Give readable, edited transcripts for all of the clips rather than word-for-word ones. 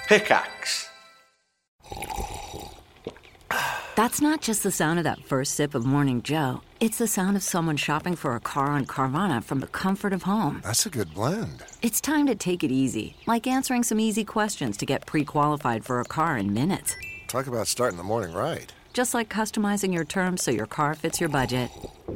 Pickaxe. That's not just the sound of that first sip of Morning Joe. It's the sound of someone shopping for a car on Carvana from the comfort of home. That's a good blend. It's time to take it easy, like answering some easy questions to get pre-qualified for a car in minutes. Talk about starting the morning right. Just like customizing your terms so your car fits your budget.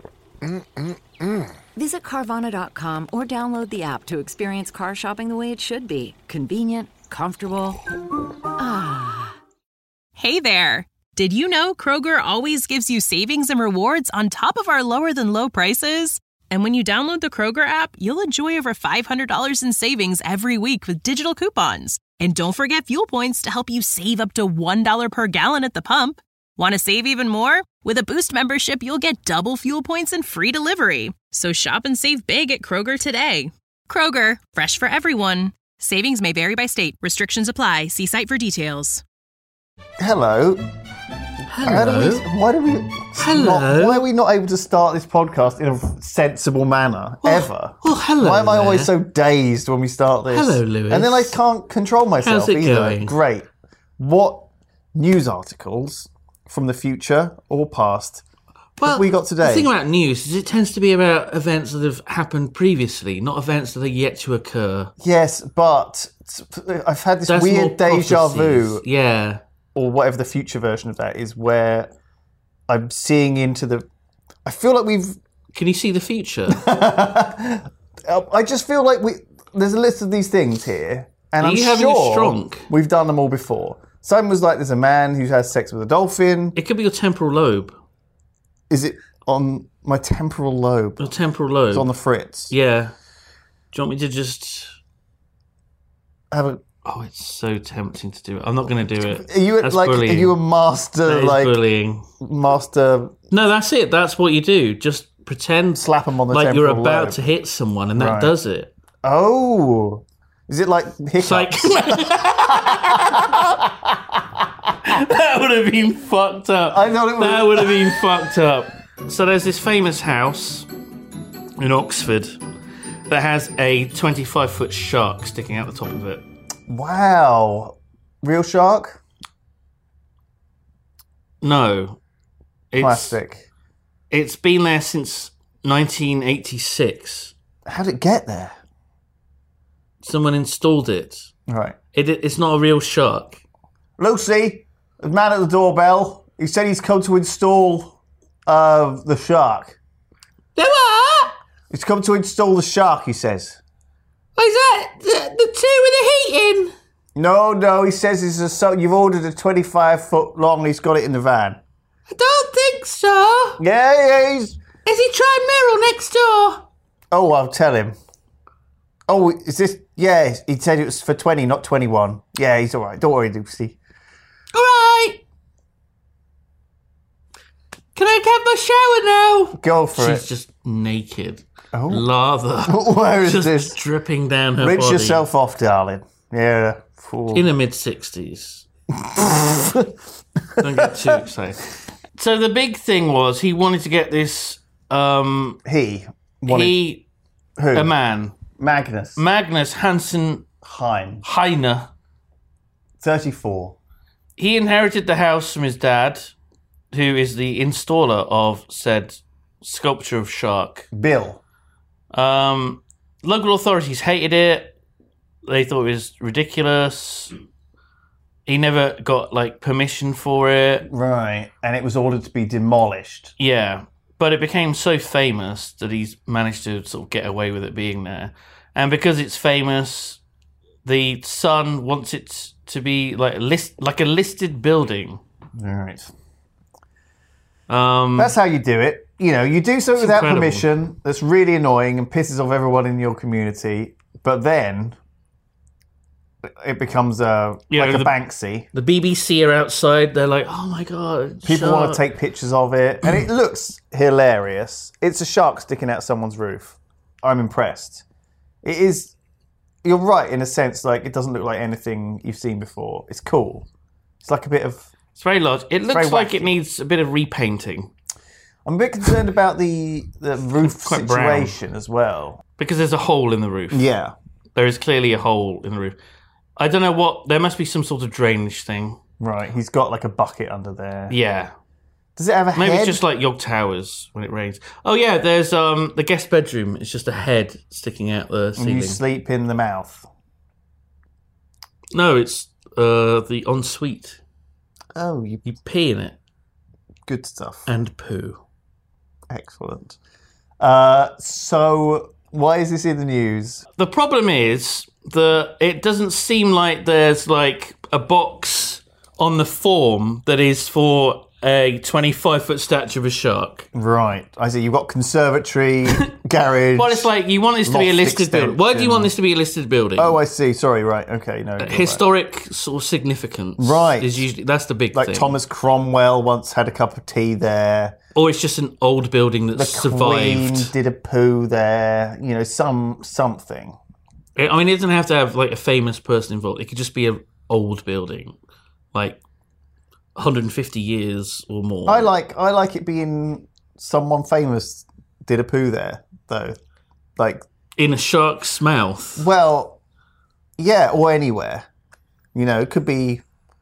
Visit Carvana.com or download the app to experience car shopping the way it should be. Convenient, comfortable. Ah. Hey there. Did you know Kroger always gives you savings and rewards on top of our lower-than-low prices? And when you download the Kroger app, you'll enjoy over $500 in savings every week with digital coupons. And don't forget fuel points to help you save up to $1 per gallon at the pump. Want to save even more? With a Boost membership, you'll get double fuel points and free delivery. So shop and save big at Kroger today. Kroger, fresh for everyone. Savings may vary by state. Restrictions apply. See site for details. Hello. Hello. Why are we not able to start this podcast in a sensible manner, ever? Well, hello. Why am I there. always so dazed when we start this? Hello, Lewis. And then I can't control myself How's it either. going? Great. What news articles from the future or past have we got today? The thing about news is it tends to be about events that have happened previously, not events that are yet to occur. Yes, but I've had this That's more weird deja vu. prophecies. Yeah. Or whatever the future version of that is, where I'm seeing into the... I feel like we've... Can you see the future? I just feel like there's a list of these things here, and I'm you having a sure stronk? we've done them all before. Simon was like, there's a man who has sex with a dolphin. It could be your temporal lobe. Is it on my temporal lobe? Your temporal lobe. It's on the fritz. Yeah. Do you want me to just... Have a... Oh, it's so tempting to do it. I'm not going to do it. Are you That's like? bullying. Are you a master? That is like bullying. Master? No, that's it. That's what you do. Just pretend Slap them on the like you're temporal about lobe. to hit someone, and that Right. does it. Oh, is it like hiccups? It's like that would have been fucked up. I know it would. That would have been fucked up. So there's this famous house in Oxford that has a 25-foot shark sticking out the top of it. Wow, real shark? No, it's Plastic. It's been there since 1986. How did it get there? Someone installed it. Right. It's not a real shark. Lucy, the man at the doorbell. He said he's come to install the shark. There are. He's come to install the shark, he says. Is that the two with the heating? No, he says you've ordered a 25-foot long, he's got it in the van. I don't think so. Yeah, Has he tried Meryl next door? Oh, I'll tell him. Oh, is this... Yeah, he said it was for 20, not 21. Yeah, he's all right. Don't worry, Lucy. All right. Can I have my shower now? Go for She's it. just naked. Oh. Lather. Where is just this? dripping down her Rinse body. yourself off, darling. Yeah. Fool. In the mid-60s. Don't get too excited. So the big thing was he wanted to get this... Who? A man. Magnus Hansen Heine. 34. He inherited the house from his dad, who is the installer of said sculpture of shark. Bill. Local authorities hated it. They thought it was ridiculous. He never got permission for it. Right, and it was ordered to be demolished. Yeah, but it became so famous that he's managed to sort of get away with it being there. And because it's famous, the Sun wants it to be like a listed building. Right. That's how you do it. You do something without incredible. permission that's really annoying and pisses off everyone in your community, but then it becomes a Banksy. The BBC are outside. They're like, oh my God. People want to take pictures of it, and it looks hilarious. It's a shark sticking out someone's roof. I'm impressed. It is... You're right, in a sense, it doesn't look like anything you've seen before. It's cool. It's like a bit of... It's very large. It looks very like wacky. it needs a bit of repainting. I'm a bit concerned about the roof Quite situation as well. Because there's a hole in the roof. Yeah. There is clearly a hole in the roof. I don't know what. There must be some sort of drainage thing. Right, he's got like a bucket under there. Yeah. Does it have a Maybe head? it's just like York Towers when it rains. Oh yeah, there's the guest bedroom. It's just a head sticking out the And ceiling. you sleep in the mouth. No, it's the ensuite. Oh, you You pee in it good stuff. and poo. Excellent. So, why is this in the news? The problem is that it doesn't seem like there's like a box on the form that is for a 25-foot statue of a shark. Right. I see. You've got conservatory, garage. Well, it's like you want this to be a Loft listed building. Why do you extension. want this to be a listed building? Oh, I see. Sorry. Right. Okay. No. you're Historic sort of significance. Right. Is usually that's the big right. thing. Like Thomas Cromwell once had a cup of tea there. Or it's just an old building that's The Queen survived. did a poo there. You know, something. I mean, it doesn't have to have like a famous person involved. It could just be an old building, like 150 years or more. I like it being someone famous did a poo there, though. Like, in a shark's mouth. well, yeah, or anywhere. You know, it could be.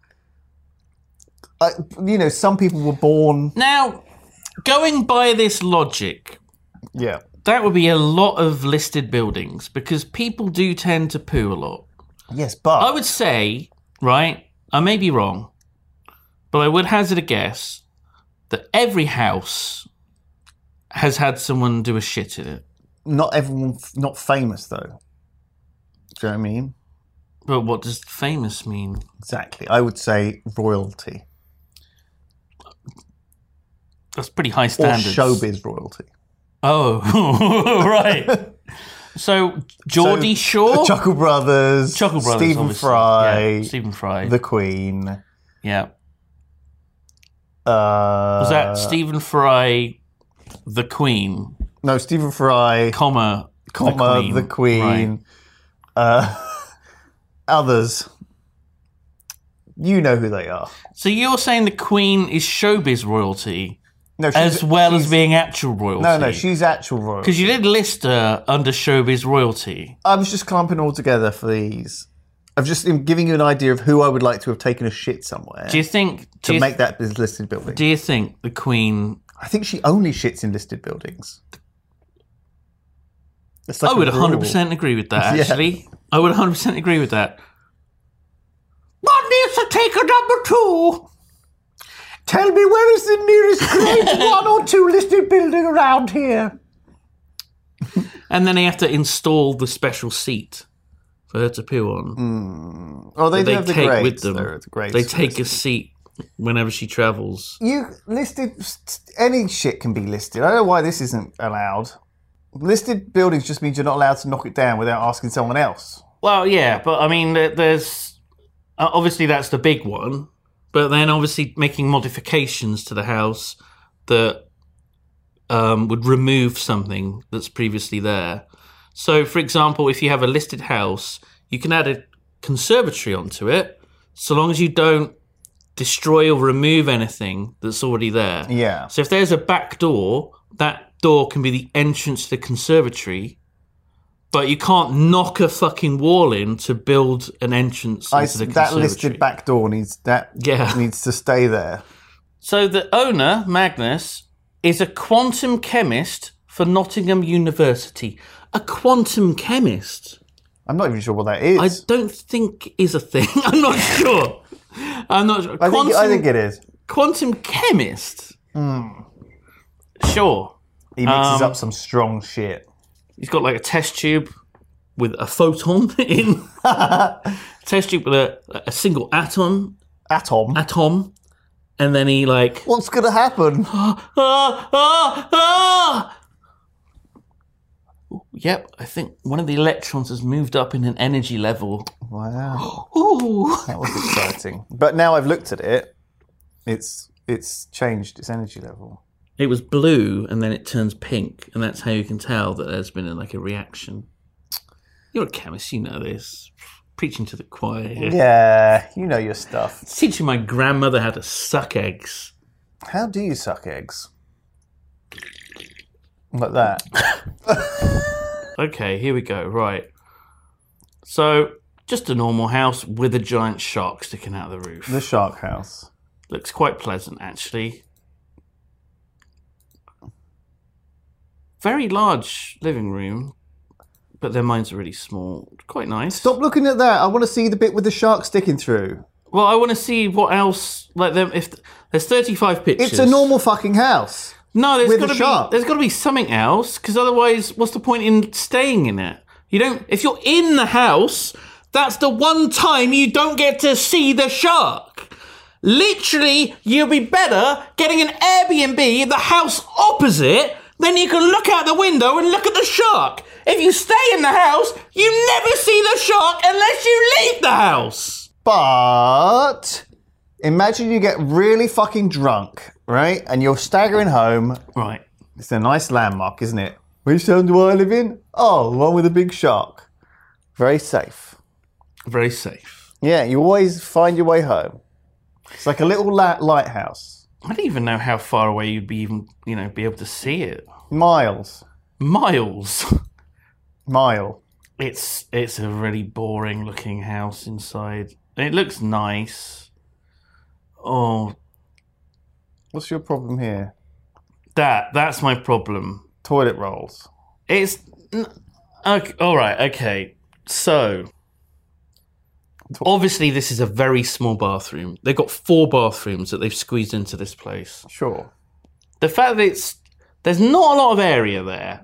You know, some people were born. Now, going by this logic, Yeah. that would be a lot of listed buildings because people do tend to poo a lot. Yes, but I would say, right, I may be wrong, but I would hazard a guess that every house has had someone do a shit in it. not everyone, not famous though. Do you know what I mean? But what does famous mean? Exactly. I would say royalty That's pretty high or standards. showbiz royalty. Oh, right. So, Geordie Shore? Chuckle Brothers, Chuckle Brothers, Stephen obviously. Fry, Yeah, Stephen Fry. the Queen. Yeah. Was that Stephen Fry, the Queen, No, Stephen Fry, comma, the Queen. Right. Others. You know who they are. So you're saying the Queen is showbiz royalty No, as well as she's- being actual royalty? No, she's actual royalty. Because you did list her under showbiz royalty. I was just clumping all together for these. I've just been giving you an idea of who I would like to have taken a shit somewhere Do you think... to make that as listed building. Do you think the Queen... I think she only shits in listed buildings. It's like I would a rule. 100% agree with that, Yeah. actually. I would 100% agree with that. What needs to take a number 2? Tell me, where is the nearest grade 1 or 2 listed building around here? And then they have to install the special seat for her to poo on. Oh, they do They have the take grades. with them. There are the grades They for take a listed. seat whenever she travels. You listed any shit can be listed. I don't know why this isn't allowed. Listed buildings just means you're not allowed to knock it down without asking someone else. Well, yeah, but I mean, there's obviously that's the big one, but then obviously making modifications to the house that would remove something that's previously there. So, for example, if you have a listed house, you can add a conservatory onto it, so long as you don't destroy or remove anything that's already there. Yeah. So if there's a back door, that door can be the entrance to the conservatory, but you can't knock a fucking wall in to build an entrance into the That conservatory. listed back door needs to stay there. So the owner, Magnus, is a quantum chemist for Nottingham University. A quantum chemist? I'm not even sure what that is. I don't think is a thing. I'm not sure. I'm not sure. I think it is. Quantum chemist? Sure. He mixes up some strong shit. He's got like a test tube with a photon in. Test tube with a single atom, and then he like. What's going to happen? Yep, I think one of the electrons has moved up in an energy level. Wow. Ooh. That was exciting. But now I've looked at it, it's changed its energy level. It was blue and then it turns pink, and that's how you can tell that there's been a reaction. You're a chemist, you know this. Preaching to the choir here. Yeah, you know your stuff. Teaching my grandmother how to suck eggs. How do you suck eggs? Like that. Okay, here we go. Right. So, just a normal house with a giant shark sticking out of the roof. The shark house. Looks quite pleasant, actually. Very large living room, but their mine's really small. Quite nice. Stop looking at that. I want to see the bit with the shark sticking through. Well, I want to see what else. Like, if there's 35 pictures. It's a normal fucking house. No, with there's got to be something else, because otherwise, what's the point in staying in it? You don't. If you're in the house, that's the one time you don't get to see the shark. Literally, you'll be better getting an Airbnb, the house opposite. Then you can look out the window and look at the shark. If you stay in the house, you never see the shark unless you leave the house. But imagine you get really fucking drunk, right? And you're staggering home. Right. It's a nice landmark, isn't it? Which town do I live in? Oh, the one with a big shark. Very safe. Very safe. Yeah, you always find your way home. It's like a little lighthouse. I don't even know how far away you'd be be able to see it. Miles. Miles. Mile. It's a really boring looking house inside. It looks nice. Oh. What's your problem here? That's my problem. Toilet rolls. It's... Okay, all right, okay. So... Obviously, this is a very small bathroom. They've got 4 bathrooms that they've squeezed into this place. Sure. The fact that there's not a lot of area there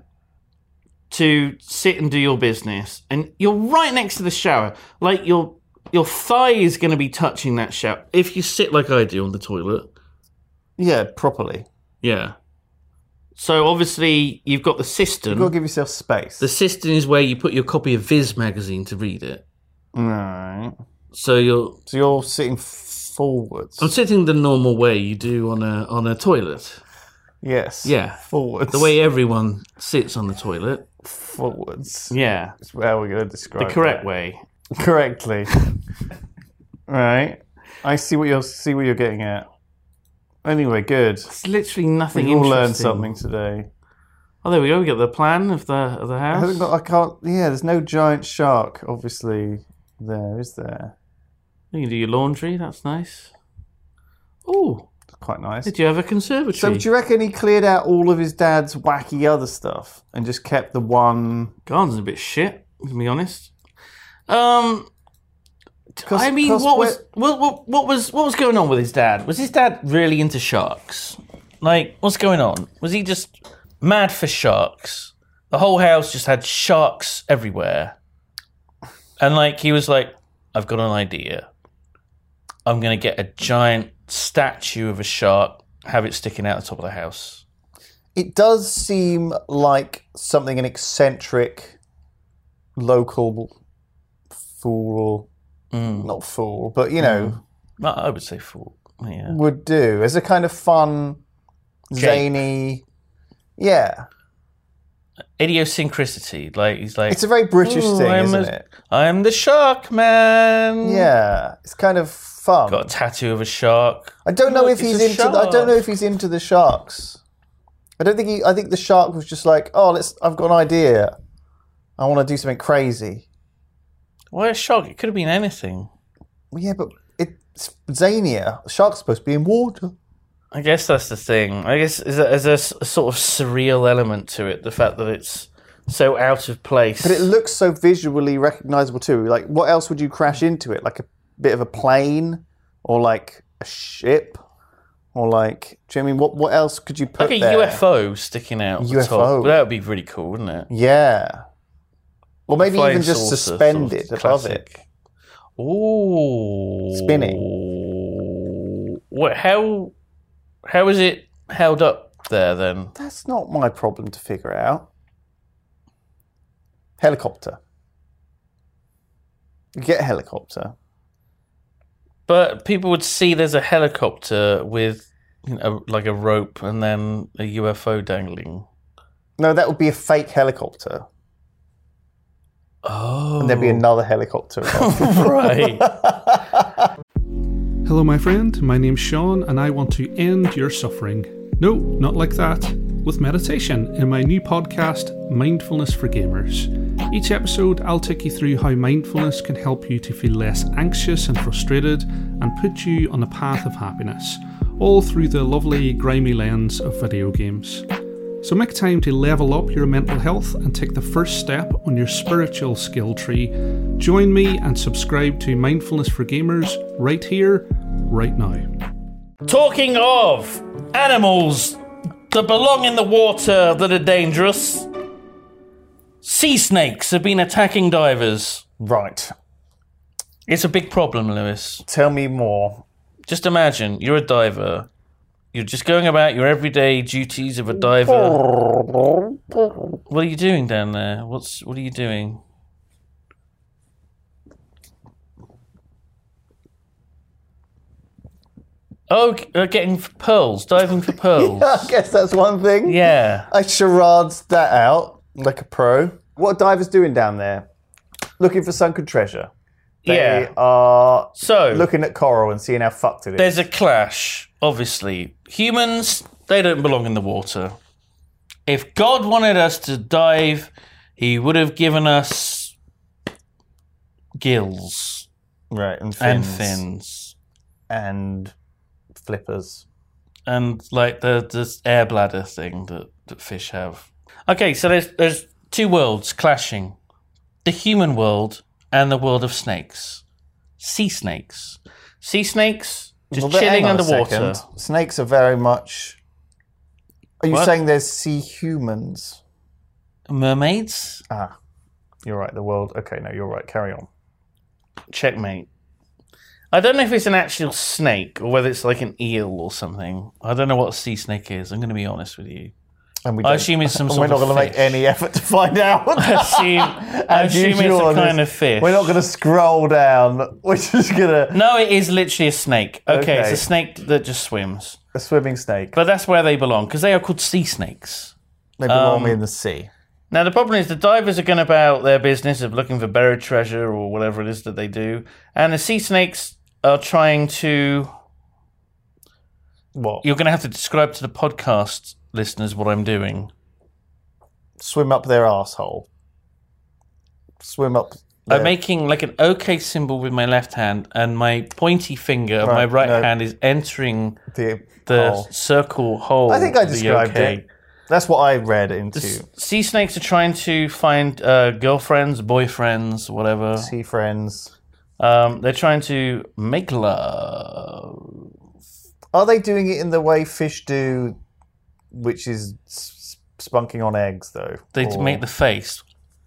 to sit and do your business, and you're right next to the shower. Like, your thigh is going to be touching that shower if you sit like I do on the toilet. Yeah, properly. Yeah. So, obviously, you've got the cistern. You've got to give yourself space. The cistern is where you put your copy of Viz magazine to read it. Right. So you're sitting forwards. I'm sitting the normal way you do on a toilet. Yes. Yeah. Forwards. The way everyone sits on the toilet. Forwards. Yeah. That's how we're going to describe the correct that. way. Correctly. Right. I see what you're getting at. Anyway, good. It's literally nothing We all interesting. learned something today. Oh, there we go. We got the plan of the house. I can't. Yeah, there's no giant shark, obviously. There is there. You can do your laundry. That's nice. Oh, It's quite nice. did you have a conservatory? So do you reckon he cleared out all of his dad's wacky other stuff and just kept the one? Garden's a bit shit, to be honest. I mean, what was going on with his dad? Was his dad really into sharks? Like, what's going on? Was he just mad for sharks? The whole house just had sharks everywhere. And like, he was like, I've got an idea. I'm going to get a giant statue of a shark, have it sticking out the top of the house. It does seem like something an eccentric local fool, not fool, but I would say fool. Yeah. would do as a kind of fun, zany. Yeah. Idiosyncrasy. Like, he's like, It's a very British thing, isn't it? I'm the shark man. Yeah. It's kind of fun. Got a tattoo of a shark. I don't know if Look, he's it's a into. I don't know shark. if he's into the sharks. I don't think he. I think the shark was just like, I've got an idea. I want to do something crazy. Why a shark? It could have been anything. Well, yeah, but it's Zania. The shark's supposed to be in water. I guess that's the thing. I guess there's a sort of surreal element to it. The fact that it's so out of place. But it looks so visually recognizable too. Like, what else would you crash into it? Like a bit of a plane, or like a ship, or like. Do you know what I mean? What else could you put like a there? UFO sticking out the UFO. top. That would be really cool, wouldn't it? Yeah. Or maybe Flying even just saucer, suspended sort of above classic. it. Ooh. Spinning. What? How is it held up there then? That's not my problem to figure out. Helicopter. You get a helicopter. But people would see there's a helicopter with like a rope and then a UFO dangling. No, that would be a fake helicopter. Oh. And there'd be another helicopter. Right. Hello, my friend. My name's Sean, and I want to end your suffering. No, not like that. With meditation in my new podcast, Mindfulness for Gamers. Each episode, I'll take you through how mindfulness can help you to feel less anxious and frustrated and put you on the path of happiness, all through the lovely, grimy lens of video games. So make time to level up your mental health and take the first step on your spiritual skill tree. Join me and subscribe to Mindfulness for Gamers right here, right now. Talking of animals that belong in the water that are dangerous, sea snakes have been attacking divers. Right. It's a big problem, Lewis. Tell me more. Just imagine, you're a diver. You're just going about your everyday duties of a diver. What are you doing down there? What are you doing? Oh, getting pearls, diving for pearls. I guess that's one thing. Yeah. I charades that out like a pro. What are divers doing down there? Looking for sunken treasure. They are looking at coral and seeing how fucked it is. There's a clash, obviously. Humans, they don't belong in the water. If God wanted us to dive, he would have given us gills. Right, and fins. And flippers. And like the air bladder thing that fish have. Okay, so there's two worlds clashing. The human world and the world of snakes. Sea snakes. Sea snakes just chilling underwater. Snakes are very much... Are you What? saying there's sea humans? Mermaids? Ah, you're right, the world... Okay, no, you're right, carry on. Checkmate. I don't know if it's an actual snake or whether it's like an eel or something. I don't know what a sea snake is. I'm going to be honest with you. And I assume it's some sort of We're not going to make fish. any effort to find out. I assume it's a kind of fish. We're not going to scroll down. We're just going to... No, it is literally a snake. Okay, Okay. it's a snake that just swims. A swimming snake. But that's where they belong, because they are called sea snakes. They belong in the sea. Now, the problem is the divers are going about their business of looking for buried treasure or whatever it is that they do. And the sea snakes are trying to... What? You're going to have to describe to the podcast listeners what I'm doing. Swim up their arsehole. Swim up... I'm making like an OK symbol with my left hand, and my pointy finger of my right hand is entering the the circle hole. I think I of the described OK. it. That's what I read into. Sea snakes are trying to find girlfriends, boyfriends, whatever. Sea friends. They're trying to make love. Are they doing it in the way fish do, which is spunking on eggs, though? They Or- make the face.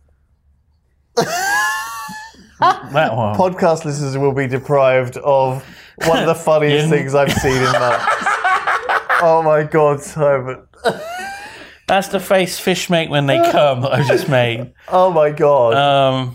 That one. Podcast listeners will be deprived of one of the funniest things I've seen in months. Oh my God, Simon. That's the face fish make when they come that I've just made. Oh my God.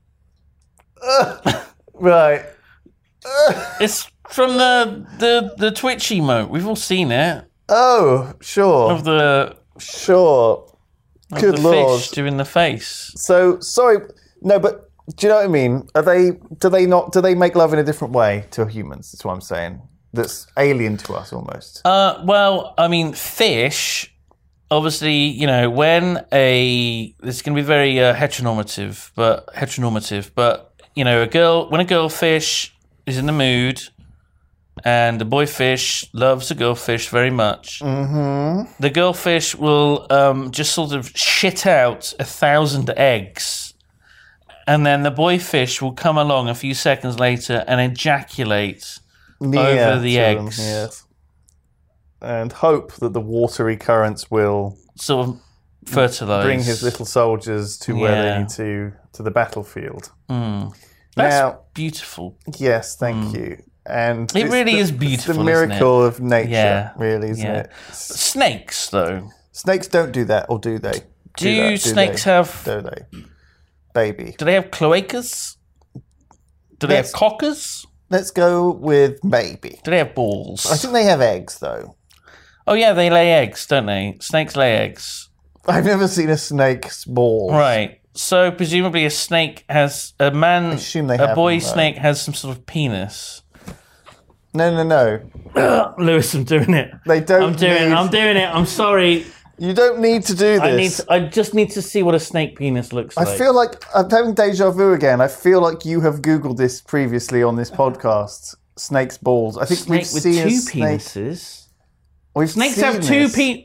Right. It's from the Twitch emote. We've all seen it. Oh, sure. Of the Good Lord. fish doing the face. So, sorry. No, but do you know what I mean? Do they make love in a different way to humans? That's what I'm saying. That's alien to us almost. Well, I mean, fish, obviously, you know, when it's going to be very heteronormative, but, you know, when a girl fish is in the mood and the boy fish loves the girl fish very much, the girl fish will just sort of shit out 1,000 eggs. And then the boy fish will come along a few seconds later and ejaculate over the eggs. Yes. And hope that the watery currents will Sort of fertilise. bring his little soldiers to where they need to the battlefield. That's beautiful. Yes, thank you. And It it's really the- is It's beautiful, the isn't miracle of nature, Yeah. really, isn't Yeah. it? Snakes, though. Snakes don't do that, or do they? Do snakes have... Do they? Baby. Do they have cloacas? Do they have Let's- cockers? Let's go with maybe. Do they have balls? I think they have eggs, though. Oh, yeah, they lay eggs, don't they? Snakes lay eggs. I've never seen a snake's balls. Right. So, presumably a snake has... A assume they boy have them, though. snake has some sort of penis. No. Lewis, I'm doing it. They don't. I'm doing it. I'm sorry. You don't need to do this. I just need to see what a snake penis looks like. I feel like I'm having deja vu again. I feel like you have Googled this previously on this podcast. Snake's balls. I think snake we've with seen two a snake. penises. We've Snakes seen have two this.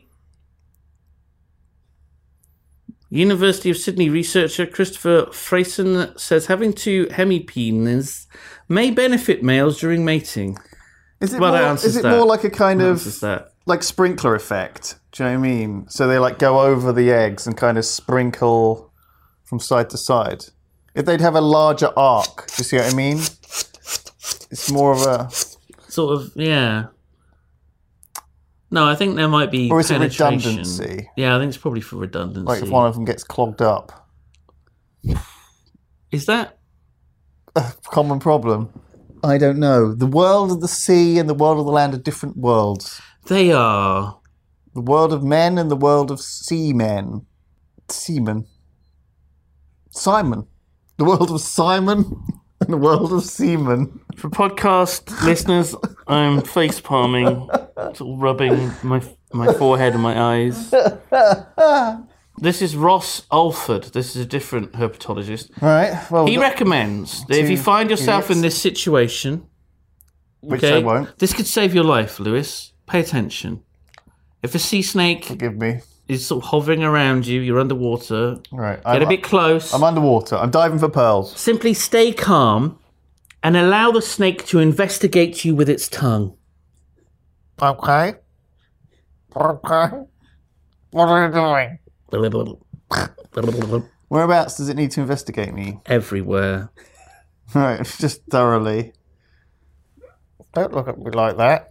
University of Sydney researcher Christopher Freyson says having two hemipenes may benefit males during mating. Is it, Well, that more, answers is it that. more like a kind of Answers that. like sprinkler effect? Do you know what I mean? So they like go over the eggs and kind of sprinkle from side to side. If they'd have a larger arc, do you see what I mean? It's more of a... Sort of, yeah. No, I think there might be Or is it penetration. redundancy? Yeah, I think it's probably for redundancy. Like if one of them gets clogged up. Is that? Common problem. I don't know. The world of the sea and the world of the land are different worlds. They are. The world of men and the world of seamen. Seamen. Simon. The world of Simon and the world of seamen. For podcast listeners, I'm face palming, sort of rubbing my forehead and my eyes. This is Ross Alford. This is a different herpetologist. Right. Well, He recommends that if you find yourself in this situation, which I won't. this could save your life, Lewis. Pay attention. If a sea snake Forgive me. is sort of hovering around you, you're underwater, Right. get a bit close, I'm underwater. I'm diving for pearls. simply stay calm and allow the snake to investigate you with its tongue. Okay. Okay. What are you doing? Whereabouts does it need to investigate me? Everywhere. Right. Just thoroughly. Don't look at me like that.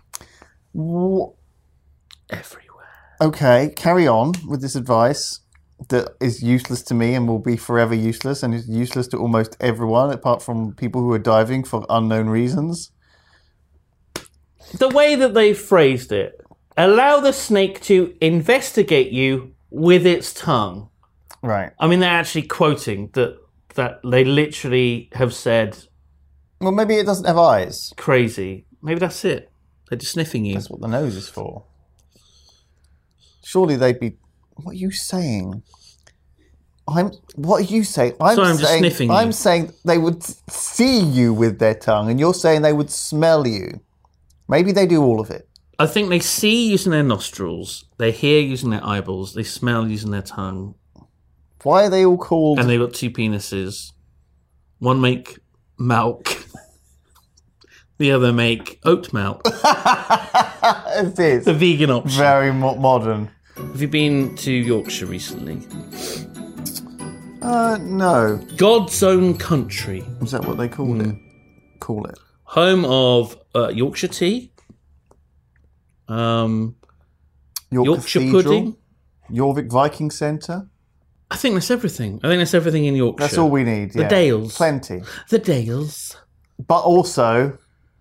Everywhere. Okay, carry on with this advice that is useless to me and will be forever useless and is useless to almost everyone apart from people who are diving for unknown reasons. The way that they phrased it, allow the snake to investigate you with its tongue. Right. I mean, they're actually quoting that they literally have said Well, maybe it doesn't have eyes. crazy. Maybe that's it. They're just sniffing you. That's what the nose is for. Surely they'd be... What are you saying? What are you saying? Sorry, I'm just sniffing you. I'm saying they would see you with their tongue, and you're saying they would smell you. Maybe they do all of it. I think they see using their nostrils, they hear using their eyeballs, they smell using their tongue, Why are they all called... and they've got two penises. One make milk, the other make oat milk. It is. The vegan option. Very modern. Have you been to Yorkshire recently? No. God's own country. Is that what they call it? Call it. Home of Yorkshire tea. Yorkshire Cathedral, pudding. Jorvik Viking Centre. I think that's everything. I think that's everything in Yorkshire. That's all we need. The Yeah. Dales. Plenty. The Dales. But also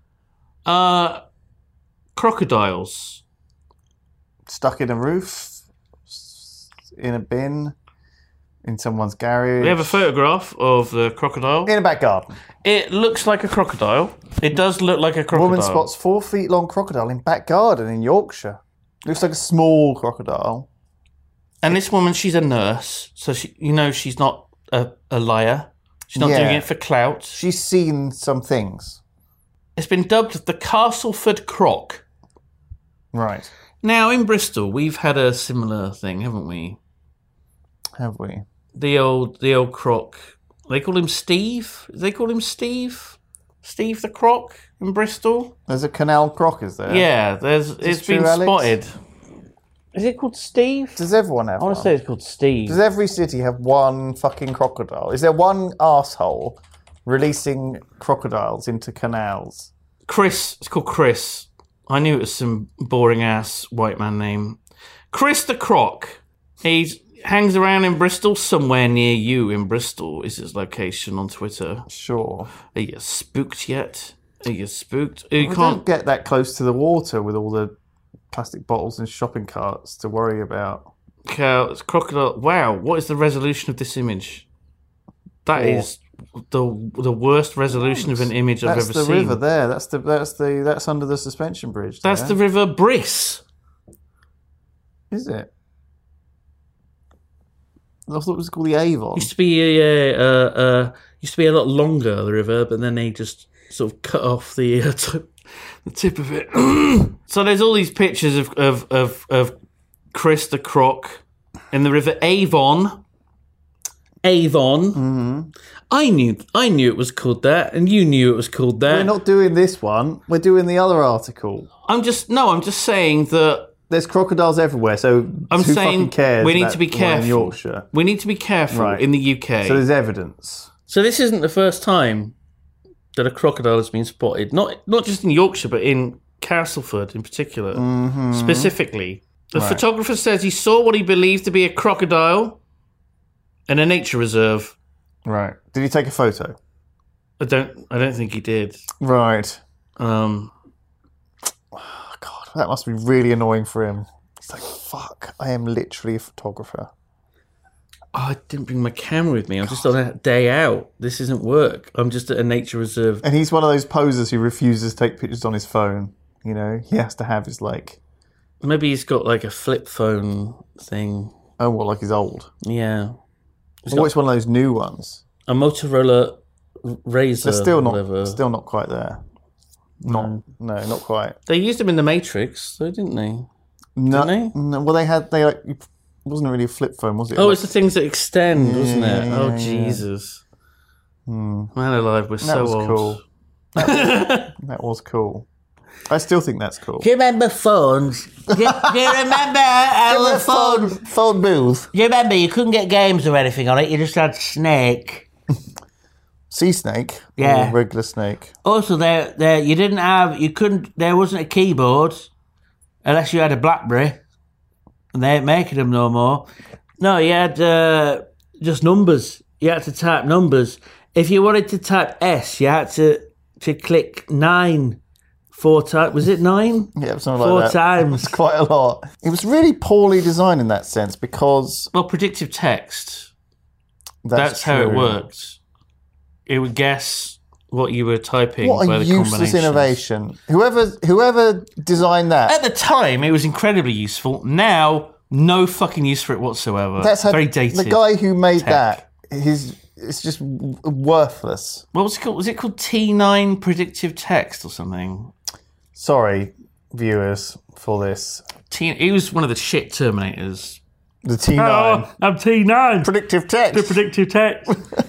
Crocodiles. stuck in a roof, in a bin, in someone's garage. We have a photograph of the crocodile. in a back garden. It looks like a crocodile. It does look like a crocodile. Woman spots 4 feet long crocodile in back garden in Yorkshire. Looks like a small crocodile. And this woman, she's a nurse, so she's not a liar. She's not Yeah. doing it for clout. She's seen some things. It's been dubbed the Castleford Croc. Right. Now, in Bristol, we've had a similar thing, haven't we? Have we? The old croc. They call him Steve. They call him Steve. Steve the Croc in Bristol. There's a canal croc, is there? Yeah, it's true, been Alex? spotted. Is it called Steve? Does everyone have I want to one? say it's called Steve. Does every city have one fucking crocodile? Is there one arsehole releasing crocodiles into canals? Chris. It's called Chris. I knew it was some boring ass white man name. Chris the Croc. He hangs around in Bristol, somewhere near you in Bristol is his location on Twitter. Sure. Are you spooked yet? Are you spooked? We You don't can't. get that close to the water with all the plastic bottles and shopping carts to worry about. It's crocodile. Wow, what is the resolution of this image? That is the worst resolution of an image I've That's ever the seen. river there. That's under the suspension bridge. That's the River Briss. Is it? I thought it was called the Avon. Used to be a lot longer, the river, but then they just sort of cut off the tip of it. So there's all these pictures of Chris the Croc in the river Avon. Mm-hmm. I knew it was called that, and you knew it was called that. We're not doing this one. We're doing the other article. I'm just saying that there's crocodiles everywhere. So I'm who saying fucking cares we need about to be the one careful. in Yorkshire. We need to be careful Right. in the UK. So there's evidence. So this isn't the first time that a crocodile has been spotted. Not just in Yorkshire, but in Castleford in particular, specifically. The photographer says he saw what he believed to be a crocodile in a nature reserve. Right. Did he take a photo? I don't think he did. Right. Um, God, that must be really annoying for him. He's like, fuck, I am literally a photographer. I didn't bring my camera with me. I'm just on a day out. This isn't work. I'm just at a nature reserve. And he's one of those posers who refuses to take pictures on his phone. You know, he has to have his Maybe he's got like a flip phone thing. oh, what, like he's old? Yeah. Or it's one of those new ones. A Motorola Razr. They're still whatever. not quite there. No, not quite. They used them in the Matrix, though, didn't they? No, Didn't they? no. Well, it wasn't really a flip phone, was it? Oh, it's the things that extend, wasn't it? yeah, Oh, yeah. Jesus. Man alive, we're that so was old. cool. That was cool. I still think that's cool. Do you remember phones? Do you remember our Phone booth. Do you remember you couldn't get games or anything on it? You just had Snake. Sea snake. Yeah. Or regular snake. Also, there there wasn't a keyboard unless you had a BlackBerry, and they ain't making them no more. No, you had just numbers. You had to type numbers. If you wanted to type S, you had to click 9 4 times. Was it 9? Yeah, something Four like that. times. It's quite a lot. It was really poorly designed in that sense because Well, predictive text. That's how it true. worked. It would guess what you were typing What by a the useless combinations. innovation. Whoever designed that. At the time, it was incredibly useful. Now, no fucking use for it whatsoever. That's how very dated. the guy who made tech. that. It's just worthless. What was it called? Was it called T9 predictive text or something? Sorry, viewers, for this. He was one of the shit Terminators. The T9 I'm T9. predictive text. Predictive text.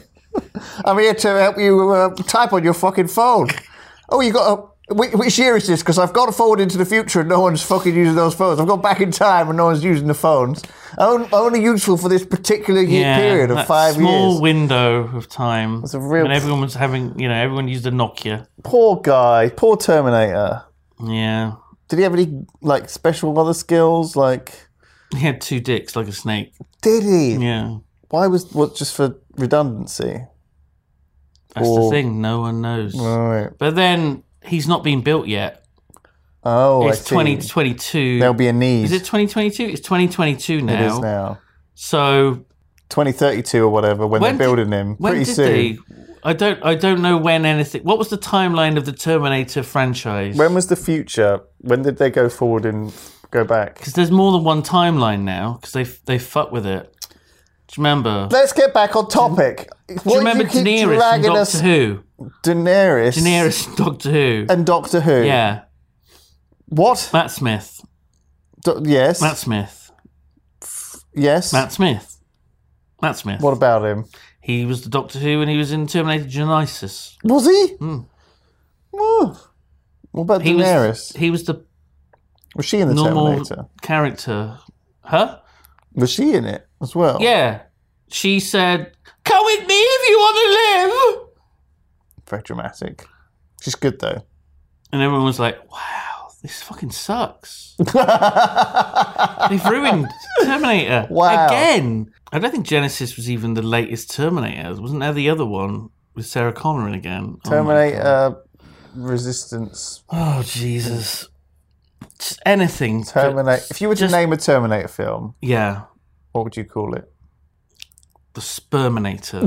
I'm here to help you type on your fucking phone. Oh, you got a. Which year is this? Because I've got to forward into the future and no one's fucking using those phones. I've gone back in time and no one's using the phones. Only useful for this particular period of that 5 small years. window of time. It's a real- when everyone was having, everyone used a Nokia. Poor guy. Poor Terminator. Yeah. Did he have any special other skills? He had 2 dicks like a snake. Did he? Yeah. Why what? Just for redundancy? That's the thing. No one knows. Right. But then he's not been built yet. Oh, It's I see. 2022. There'll be a need. Is it 2022? It's 2022 now. It is now. So 2032 or whatever when they're building him. When Pretty did soon. they? I don't know when anything. What was the timeline of the Terminator franchise? When was the future? When did they go forward and go back? Because there's more than one timeline now. Because they fuck with it. Do you remember? Let's get back on topic. Do you remember Daenerys in Doctor Who? Daenerys. Daenerys in Doctor Who. And Doctor Who. Yeah. What? Matt Smith. Yes. Matt Smith. Yes. Matt Smith. Matt Smith. What about him? He was the Doctor Who and he was in Terminator Genisys. Was he? Oh. What about He Daenerys? he was the Was she in the normal Terminator? character. Huh? Was she in it as well? Yeah. She said, "Come with me if you want to live." Very dramatic. She's good though. And everyone was like, "Wow, this fucking sucks." They've ruined Terminator Wow. again. I don't think Genesis was even the latest Terminator. Wasn't there the other one with Sarah Connor in again? Oh my God. Terminator Resistance. Oh, Jesus. Just anything. Terminator. If you were to just- name a Terminator film, Yeah. what would you call it? The Sperminator.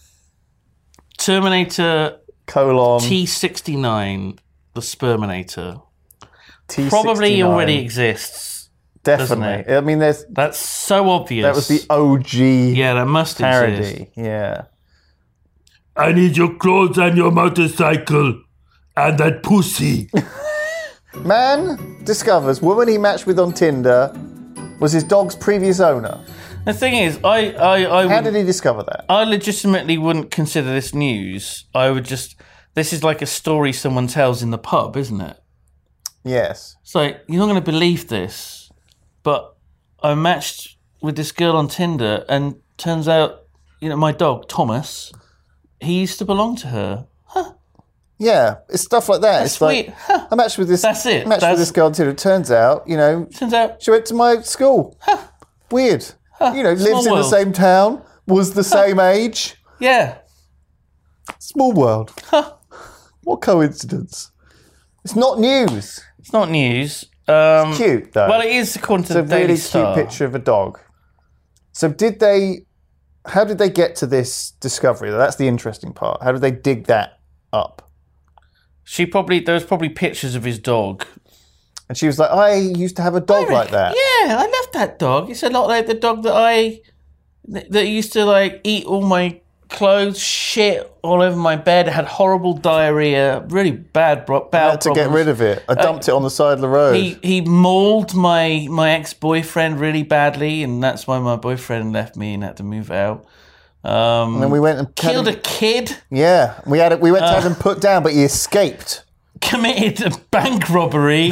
Terminator Colon T69. The Sperminator. T69. Probably already exists. Definitely. doesn't it? I mean, That's so obvious. that was the OG Yeah, that must parody. exist. Yeah. I need your clothes and your motorcycle and that pussy. Man discovers woman he matched with on Tinder was his dog's previous owner. The thing is, How I did he discover that? I legitimately wouldn't consider this news. I would just... This is like a story someone tells in the pub, isn't it? Yes. It's like, you're not going to believe this, but I matched with this girl on Tinder, and turns out, my dog, Thomas, he used to belong to her. Yeah, it's stuff like that. That's It's like, sweet. Huh. I matched with this. That's it. Matched with this girl on Tinder. It turns out, Turns out, she went to my school. Weird. Lives in the world. same town, was the same age. yeah. Small world. What coincidence. It's not news. It's not news. Cute, though. Well, it is according to It's a the Daily really Star. cute picture of a dog. So how did they get to this discovery? That's the interesting part. How did they dig that up? There was probably pictures of his dog. And she was like, I used to have a dog like that. Yeah, I love that dog. It's a lot like the dog that used to like eat all my clothes, shit all over my bed. It had horrible diarrhea, really bad bowel I had to get problems. rid of it. I dumped it on the side of the road. He mauled my ex-boyfriend really badly, and that's why my boyfriend left me and had to move out. And then we went and Killed a kid, Yeah, we went to have him put down, but he escaped. committed a bank robbery.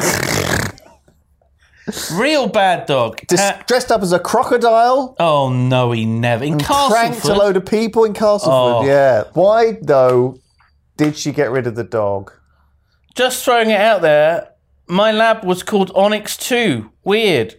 Real bad dog. Dressed up as a crocodile, Oh no, he never. In pranked a Castleford. load of people in Castleford. Oh. Yeah. Why though did she get rid of the dog? Just throwing it out there, my lab was called Onyx 2. Weird.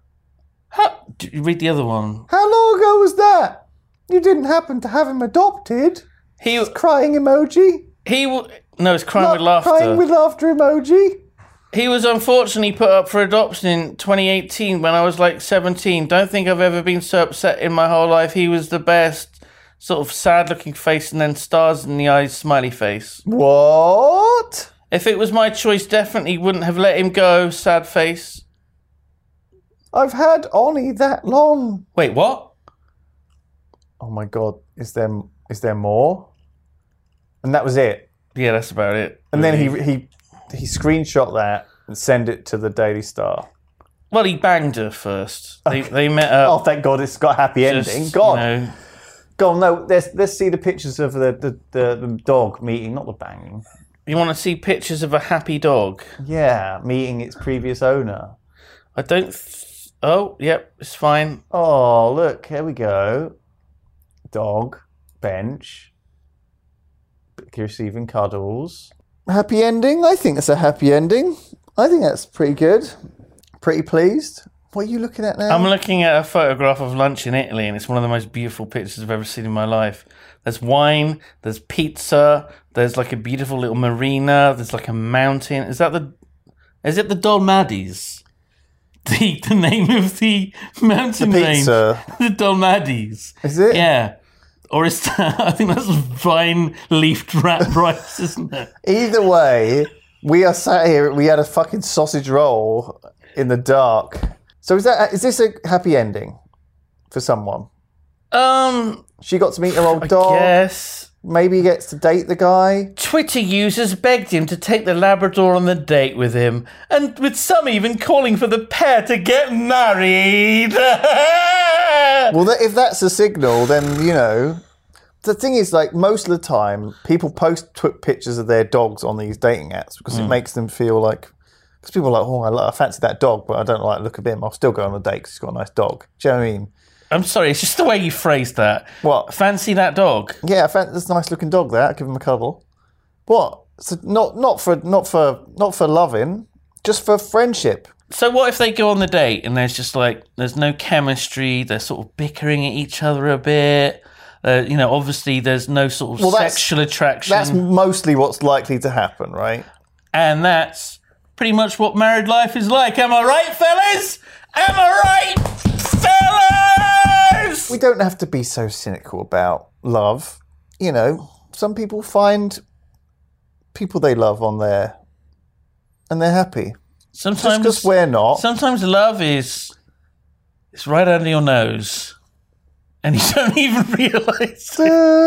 Did you read the other one? How long ago was that? You didn't happen to have him adopted? He Crying emoji. No, it's crying with laughter. Crying with laughter emoji. He was unfortunately put up for adoption in 2018 when I was like 17. Don't think I've ever been so upset in my whole life. He was the best. Sort of sad-looking face and then stars in the eyes, smiley face. What? If it was my choice, definitely wouldn't have let him go, sad face. I've had Oni that long. Wait, what? Oh my god, is there more? And that was it. Yeah, that's about it. And then he screenshot that and sent it to the Daily Star. Well, he banged her first. They met up. Oh, thank God, it's got a happy just, ending. God, you know, God, no. Let's see the pictures of the dog meeting, not the banging. you want to see pictures of a happy dog? Yeah, meeting its previous owner. I don't. Oh, yep, it's fine. Oh, look, here we go. Dog, bench, receiving cuddles. Happy ending? I think that's a happy ending. I think that's pretty good. Pretty pleased. What are you looking at now? I'm looking at a photograph of lunch in Italy, and it's one of the most beautiful pictures I've ever seen in my life. There's wine, there's pizza, there's like a beautiful little marina, there's like a mountain. Is it the Dolmades? The name of the mountain The range? pizza. The Dolmades. Is it? Yeah. Or is that, I think that's vine-leafed rat rice, isn't it? Either way, we are sat here. We had a fucking sausage roll in the dark. So is this a happy ending for someone? She got to meet her old dog. Yes. Maybe he gets to date the guy. Twitter users begged him to take the Labrador on the date with him, and with some even calling for the pair to get married. Well, if that's a signal, then, the thing is, like, most of the time, people post pictures of their dogs on these dating apps because it makes them feel like, because people are like, oh, I fancy that dog, but I don't like the look of him. I'll still go on a date because he's got a nice dog. Do you know what I mean? I'm sorry, it's just the way you phrased that. What? Fancy that dog? Yeah, I fancy this nice looking dog there. I'll give him a cuddle. What? So not for loving, just for friendship. So what if they go on the date and there's no chemistry, they're sort of bickering at each other a bit, obviously there's no sort of sexual attraction. That's mostly what's likely to happen, right? And that's pretty much what married life is like. Am I right, fellas? Am I right, fellas? We don't have to be so cynical about love. Some people find people they love on there and they're happy. Just because we're not. Sometimes love is it's right under your nose, and you don't even realise.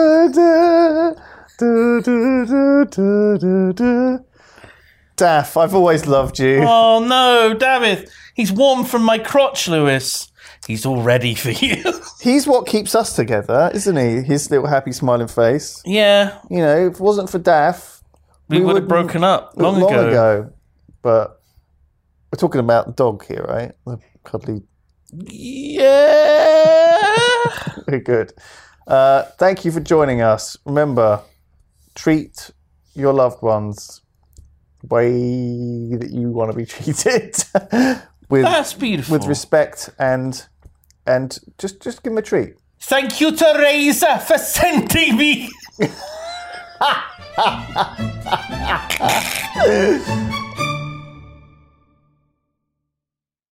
Daff, I've always loved you. Oh no, David! He's warm from my crotch, Lewis. He's all ready for you. He's what keeps us together, isn't he? His little happy smiling face. Yeah. You know, if it wasn't for Daff, we would have broken up long ago. But we're talking about the dog here, right? The cuddly. Yeah. Very good. Thank you for joining us. Remember, treat your loved ones the way that you want to be treated. That's beautiful. With respect and just give them a treat. Thank you, Teresa, for sending me.